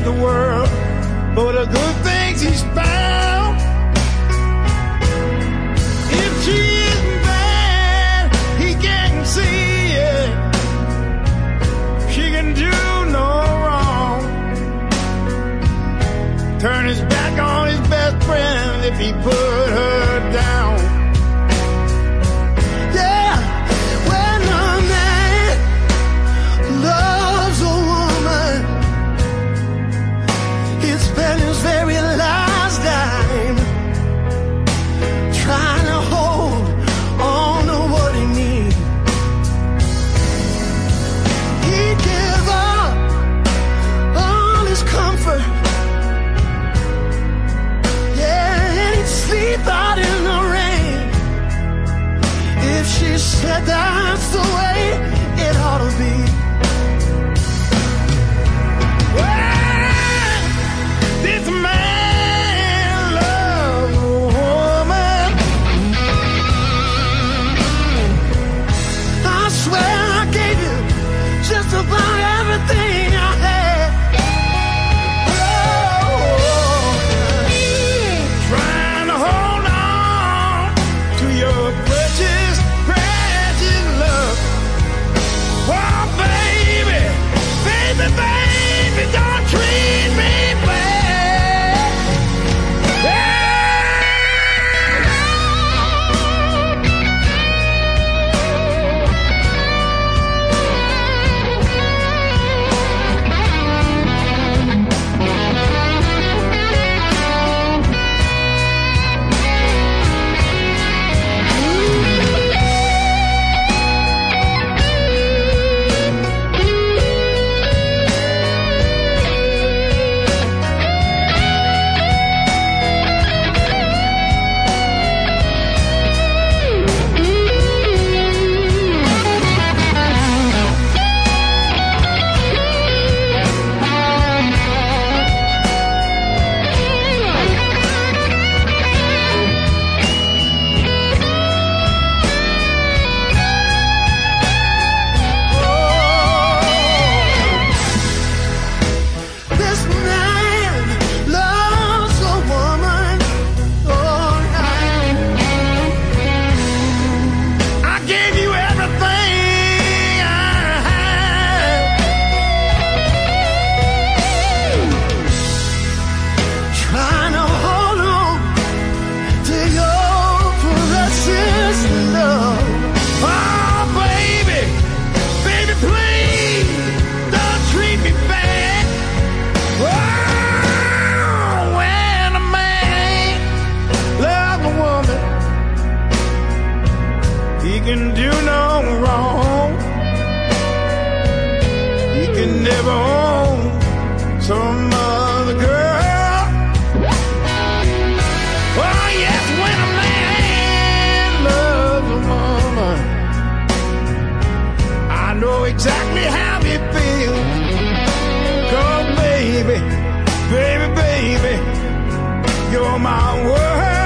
the world for the good things he's found. If she isn't bad, he can see it. She can do no wrong. Turn his back on his best friend if he put her down. Yeah, when a man loves a woman, he spends his very last dime trying to hold on to what he needs. He'd give up all his comfort, yeah, and he'd sleep out in the rain if she said that's the way it ought to be. Well, this man loves a woman. I swear I gave you just about everything I had. Oh, trying to hold on to your precious, precious love. Oh, baby, baby, baby, don't treat me bad. This man loves a woman. Oh, I gave you everything I had. Trying to hold on to your precious love. Oh, baby, baby, please don't treat me bad. Oh, when a man loves a woman, he can do no wrong. He can never own some other girl. Oh, yes, when a man loves a woman, I know exactly how he feels. 'Cause baby, baby, baby, you're my world.